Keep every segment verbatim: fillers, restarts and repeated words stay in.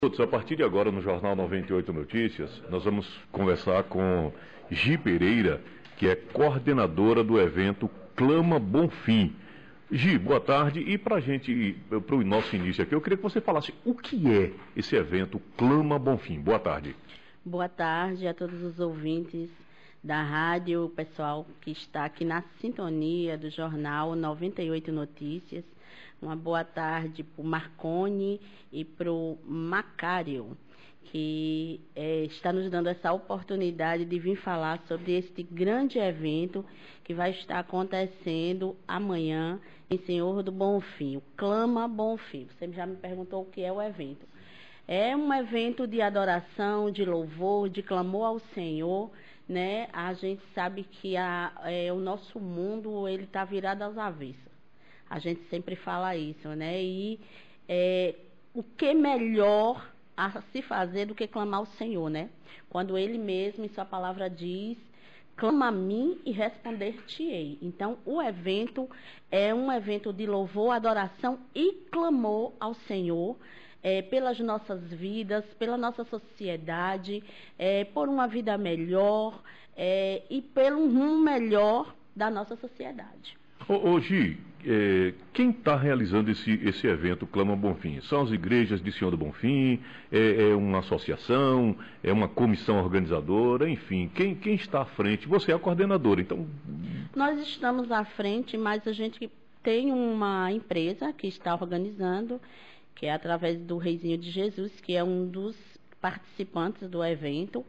Todos, a partir de agora no Jornal noventa e oito Notícias, nós vamos conversar com Gi Pereira, que é coordenadora do evento Clama Bonfim. Gi, boa tarde. E para a gente, para o nosso início aqui, eu queria que você falasse o que é esse evento Clama Bonfim. Boa tarde. Boa tarde a todos os ouvintes da rádio, o pessoal que está aqui na sintonia do Jornal noventa e oito Notícias. Uma boa tarde para o Marconi e para o Macário, que é, está nos dando essa oportunidade de vir falar sobre este grande evento que vai estar acontecendo amanhã em Senhor do Bonfim, o Clama Bonfim. Você já me perguntou o que é o evento. É um evento de adoração, de louvor, de clamor ao Senhor, né? A gente sabe que a, é, o nosso mundo ele está virado às avessas. A gente sempre fala isso, né? E é, o que melhor a se fazer do que clamar ao Senhor, né? Quando Ele mesmo, em sua palavra diz, clama a mim e responder-te-ei. Então, o evento é um evento de louvor, adoração e clamor ao Senhor, é, pelas nossas vidas, pela nossa sociedade, é, por uma vida melhor é, e pelo rumo melhor da nossa sociedade. Ô, ô Gi, é, quem está realizando esse, esse evento Clama Bonfim? São as igrejas de Senhor do Bonfim? É, é uma associação? É uma comissão organizadora? Enfim, quem, quem está à frente? Você é a coordenadora, então... Nós estamos à frente, mas a gente tem uma empresa que está organizando, que é através do Reizinho de Jesus, que é um dos participantes do evento.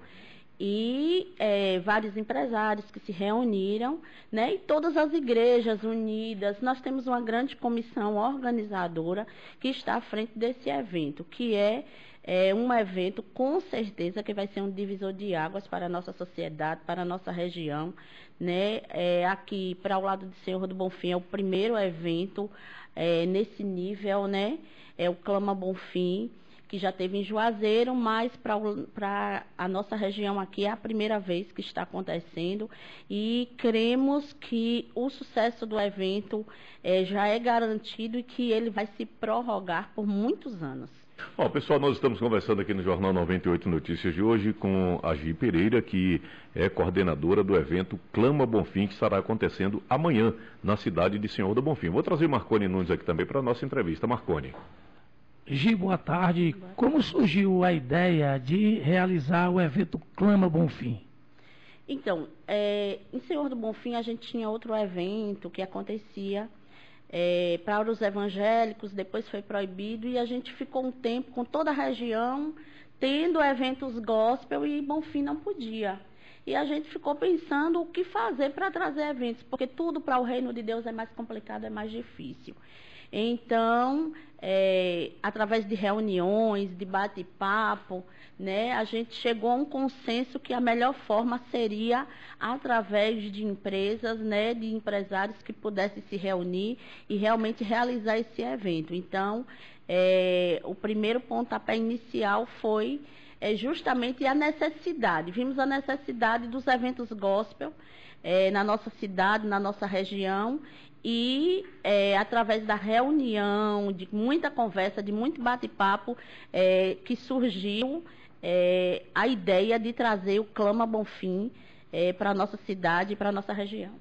E é, vários empresários que se reuniram, né, e todas as igrejas unidas. Nós temos uma grande comissão organizadora que está à frente desse evento, que é, é um evento com certeza que vai ser um divisor de águas para a nossa sociedade, para a nossa região, né? É, aqui para o lado de Senhor do Bonfim é o primeiro evento é, nesse nível, né? É o Clama Bonfim, que já teve em Juazeiro, mas para a nossa região aqui é a primeira vez que está acontecendo e cremos que o sucesso do evento é, já é garantido e que ele vai se prorrogar por muitos anos. Bom, pessoal, nós estamos conversando aqui no Jornal noventa e oito Notícias de hoje com a Gi Pereira, que é coordenadora do evento Clama Bonfim, que estará acontecendo amanhã na cidade de Senhor do Bonfim. Vou trazer Marconi Nunes aqui também para a nossa entrevista. Marconi. Gi, boa tarde. Como surgiu a ideia de realizar o evento Clama Bonfim? Então, é, em Senhor do Bonfim a gente tinha outro evento que acontecia é, para os evangélicos, depois foi proibido e a gente ficou um tempo com toda a região tendo eventos gospel e Bonfim não podia. E a gente ficou pensando o que fazer para trazer eventos, porque tudo para o reino de Deus é mais complicado, é mais difícil. Então, é, através de reuniões, de bate-papo, né, a gente chegou a um consenso que a melhor forma seria através de empresas, né, de empresários que pudessem se reunir e realmente realizar esse evento. Então, é, o primeiro pontapé inicial foi é, justamente a necessidade. Vimos a necessidade dos eventos gospel é, na nossa cidade, na nossa região, e é, através da reunião, de muita conversa, de muito bate-papo, é, que surgiu é, a ideia de trazer o Clama Bonfim é, para a nossa cidade e para a nossa região.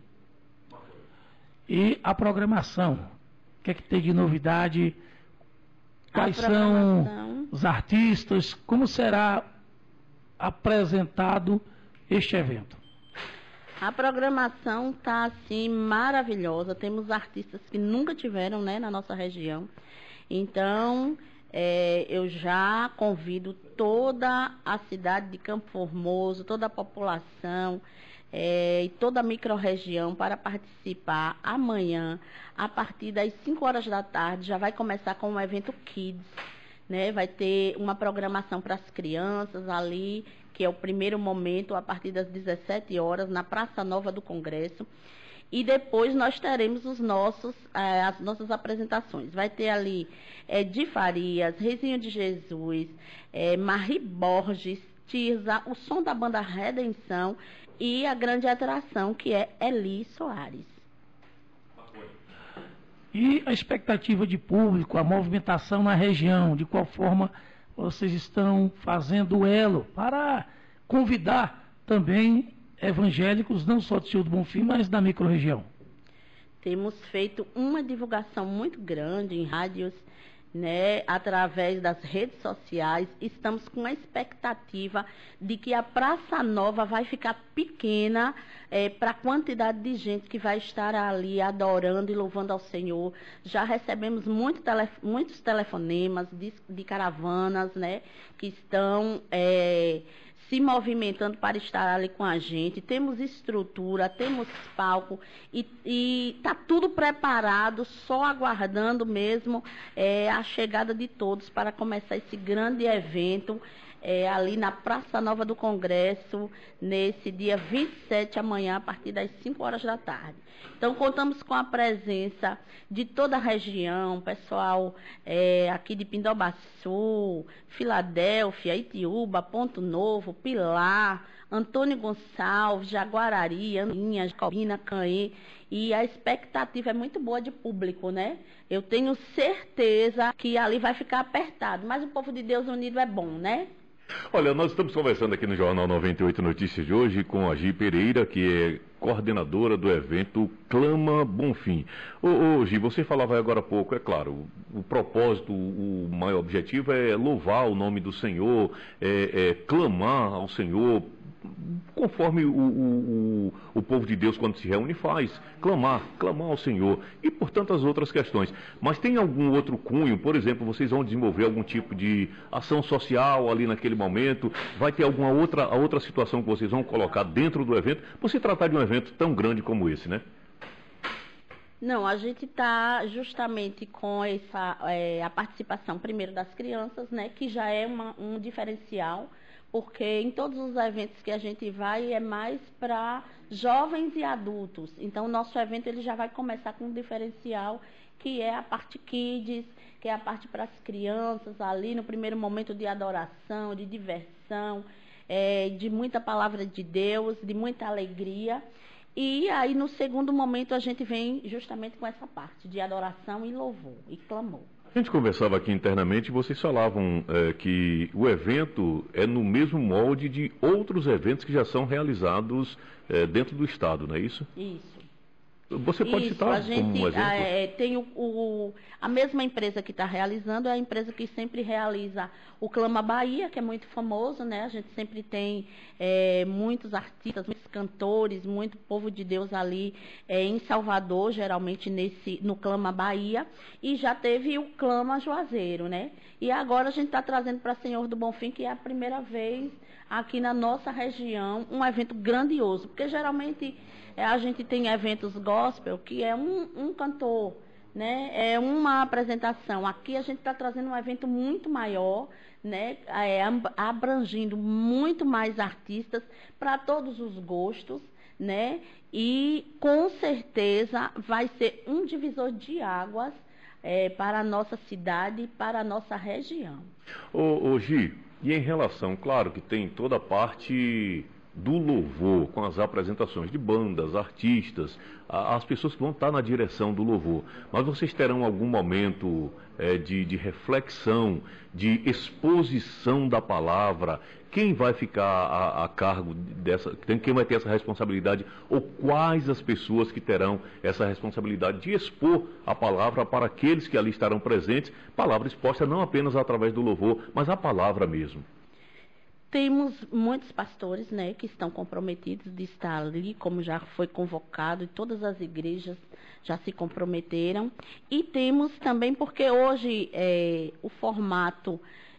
E a programação? O que é que tem de novidade? Quais são os artistas? Como será apresentado este evento? A programação está assim maravilhosa. Temos artistas que nunca tiveram, né, na nossa região. Então, é, eu já convido toda a cidade de Campo Formoso, toda a população é, e toda a microrregião para participar amanhã, a partir das cinco horas da tarde. Já vai começar com o evento Kids, né? Vai ter uma programação para as crianças ali, que é o primeiro momento, a partir das dezessete horas, na Praça Nova do Congresso. E depois nós teremos os nossos, eh, as nossas apresentações. Vai ter ali eh, Di Farias, Reizinho de Jesus, eh, Marie Borges, Tirza, o som da banda Redenção e a grande atração que é Eli Soares. E a expectativa de público, a movimentação na região, de qual forma vocês estão fazendo o elo para convidar também evangélicos, não só de Senhor do Bonfim, mas da microrregião? Temos feito uma divulgação muito grande em rádios, né, através das redes sociais. Estamos com a expectativa de que a Praça Nova vai ficar pequena é, para a quantidade de gente que vai estar ali adorando e louvando ao Senhor. Já recebemos muito tele, muitos telefonemas de, de caravanas, né, que estão é, se movimentando para estar ali com a gente. Temos estrutura, temos palco e está tudo preparado, só aguardando mesmo é, a chegada de todos para começar esse grande evento é, ali na Praça Nova do Congresso, nesse dia vinte e sete, amanhã, a partir das cinco horas da tarde. Então, contamos com a presença de toda a região, pessoal é, aqui de Pindobaçu, Filadélfia, Itiúba, Ponto Novo, Pilar, Antônio Gonçalves, Jaguarari, Aninha, Jacobina, Canhê, e a expectativa é muito boa de público, né? Eu tenho certeza que ali vai ficar apertado, mas o povo de Deus unido é bom, né? Olha, nós estamos conversando aqui no Jornal noventa e oito Notícias de hoje com a Gi Pereira, que é coordenadora do evento Clama Bonfim. Ô, ô Gi, você falava agora há pouco, é claro, o, o propósito, o, o maior objetivo é louvar o nome do Senhor, é, é clamar ao Senhor, conforme o, o, o, o povo de Deus, quando se reúne, faz, clamar, clamar ao Senhor, e por tantas outras questões. Mas tem algum outro cunho? Por exemplo, vocês vão desenvolver algum tipo de ação social ali naquele momento? Vai ter alguma outra, outra situação que vocês vão colocar dentro do evento, por se tratar de um evento tão grande como esse, né? Não, a gente está justamente com essa, é, a participação primeiro das crianças, né, que já é uma, um diferencial, porque em todos os eventos que a gente vai é mais para jovens e adultos. Então, o nosso evento ele já vai começar com um diferencial, que é a parte kids, que é a parte para as crianças, ali no primeiro momento de adoração, de diversão, é, de muita palavra de Deus, de muita alegria. E aí, no segundo momento, a gente vem justamente com essa parte de adoração e louvor, e clamor. A gente conversava aqui internamente e vocês falavam é, que o evento é no mesmo molde de outros eventos que já são realizados é, dentro do Estado, não é isso? Isso. Você pode Isso, citar a gente, como um exemplo? É, tem o, o, a mesma empresa que está realizando, é a empresa que sempre realiza o Clama Bahia, que é muito famoso, né? A gente sempre tem é, muitos artistas, muitos cantores, muito povo de Deus ali é, em Salvador, geralmente nesse, no Clama Bahia, e já teve o Clama Juazeiro, né? E agora a gente está trazendo para Senhor do Bonfim, que é a primeira vez aqui na nossa região, um evento grandioso, porque geralmente é, a gente tem eventos gospel, que é um, um cantor, né? É uma apresentação. Aqui a gente está trazendo um evento muito maior, né? É, abrangindo muito mais artistas para todos os gostos, né? E com certeza vai ser um divisor de águas é, para a nossa cidade e para a nossa região. Ô, ô Gi, e em relação, claro que tem toda a parte do louvor, com as apresentações de bandas, artistas, a, as pessoas que vão estar na direção do louvor, mas vocês terão algum momento é, de, de reflexão, de exposição da palavra? Quem vai ficar a, a cargo dessa, quem vai ter essa responsabilidade, ou quais as pessoas que terão essa responsabilidade de expor a palavra para aqueles que ali estarão presentes, palavra exposta não apenas através do louvor, mas a palavra mesmo? Temos muitos pastores, né, que estão comprometidos de estar ali, como já foi convocado, e todas as igrejas já se comprometeram. E temos também, porque hoje é, o formato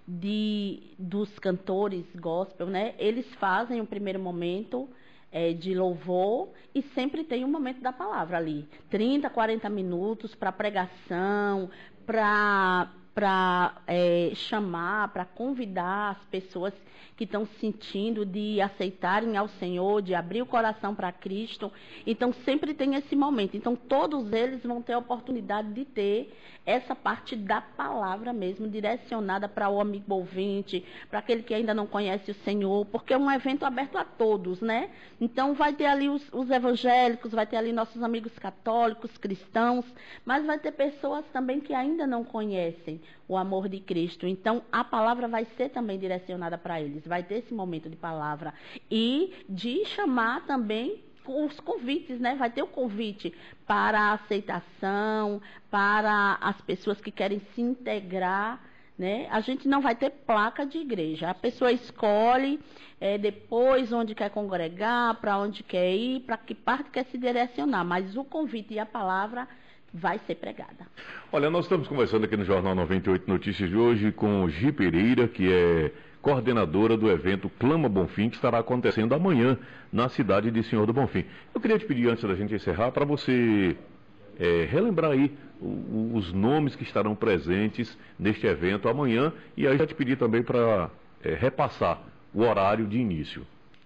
de, dos cantores gospel, né, eles fazem o primeiro momento é, de louvor e sempre tem um momento da palavra ali. trinta, quarenta minutos para pregação, para para é, chamar, para convidar as pessoas que estão sentindo de aceitarem ao Senhor, de abrir o coração para Cristo. Então, sempre tem esse momento. Então, todos eles vão ter a oportunidade de ter essa parte da palavra mesmo, direcionada para o amigo ouvinte, para aquele que ainda não conhece o Senhor, porque é um evento aberto a todos, né? Então, vai ter ali os, os evangélicos, vai ter ali nossos amigos católicos, cristãos, mas vai ter pessoas também que ainda não conhecem. o amor de Cristo. Então, a palavra vai ser também direcionada para eles. Vai ter esse momento de palavra. E de chamar também os convites, né? Vai ter o convite para a aceitação, para as pessoas que querem se integrar, né? A gente não vai ter placa de igreja. A pessoa escolhe é, depois onde quer congregar, para onde quer ir, para que parte quer se direcionar. Mas o convite e a palavra vai ser pregada. Olha, nós estamos conversando aqui no Jornal noventa e oito Notícias de hoje com Gi Pereira, que é coordenadora do evento Clama Bonfim, que estará acontecendo amanhã na cidade de Senhor do Bonfim. Eu queria te pedir, antes da gente encerrar, para você é, relembrar aí o, os nomes que estarão presentes neste evento amanhã, e aí já te pedir também para é, repassar o horário de início.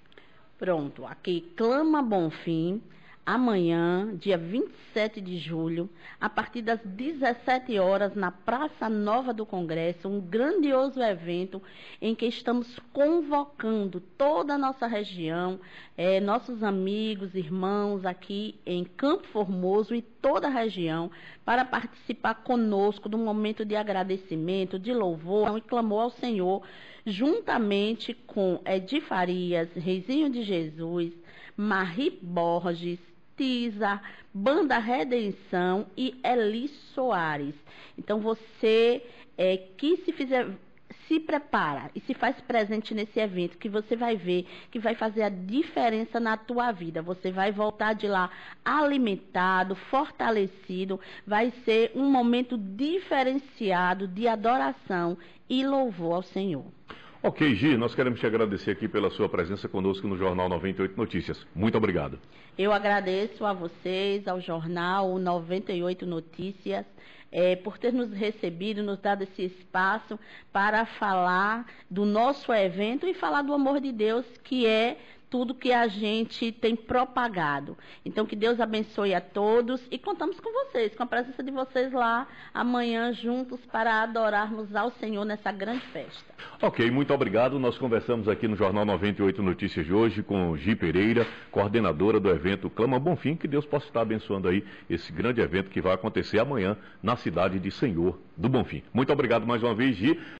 Pronto, aqui Clama Bonfim, amanhã, dia vinte e sete de julho, a partir das dezessete horas, na Praça Nova do Congresso, um grandioso evento em que estamos convocando toda a nossa região, eh, nossos amigos, irmãos aqui em Campo Formoso e toda a região, para participar conosco do momento de agradecimento, de louvor e clamor ao Senhor, juntamente com Edi Farias, Reizinho de Jesus, Marie Borges, Tisa, Banda Redenção e Eli Soares. Então você é, que se fizer, se prepara e se faz presente nesse evento, que você vai ver que vai fazer a diferença na tua vida. Você vai voltar de lá alimentado, fortalecido, vai ser um momento diferenciado de adoração e louvor ao Senhor. Ok, Gi, nós queremos te agradecer aqui pela sua presença conosco no Jornal noventa e oito Notícias. Muito obrigado. Eu agradeço a vocês, ao Jornal noventa e oito Notícias, é, por ter nos recebido, nos dado esse espaço para falar do nosso evento e falar do amor de Deus, que é tudo que a gente tem propagado. Então, que Deus abençoe a todos e contamos com vocês, com a presença de vocês lá amanhã juntos para adorarmos ao Senhor nessa grande festa. Ok, muito obrigado. Nós conversamos aqui no Jornal noventa e oito Notícias de hoje com Gi Pereira, coordenadora do evento Clama Bonfim. Que Deus possa estar abençoando aí esse grande evento que vai acontecer amanhã na cidade de Senhor do Bonfim. Muito obrigado mais uma vez, Gi.